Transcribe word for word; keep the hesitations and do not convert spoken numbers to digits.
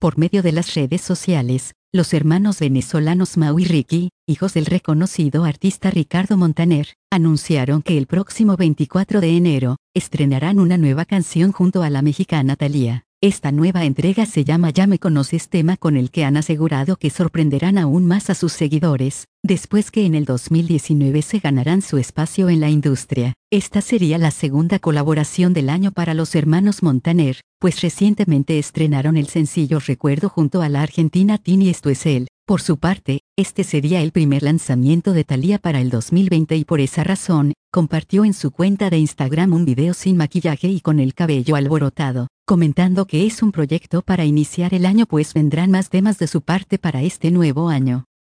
Por medio de las redes sociales, los hermanos venezolanos Mau y Ricky, hijos del reconocido artista Ricardo Montaner, anunciaron que el próximo veinticuatro de enero, estrenarán una nueva canción junto a la mexicana Thalía. Esta nueva entrega se llama Ya me conoces, tema con el que han asegurado que sorprenderán aún más a sus seguidores, después que en el dos mil diecinueve se ganarán su espacio en la industria. Esta sería la segunda colaboración del año para los hermanos Montaner, pues recientemente estrenaron el sencillo Recuerdo junto a la argentina Tini Esto es él. Por su parte, este sería el primer lanzamiento de Thalía para el dos mil veinte y por esa razón, compartió en su cuenta de Instagram un video sin maquillaje y con el cabello alborotado, comentando que es un proyecto para iniciar el año pues vendrán más temas de su parte para este nuevo año.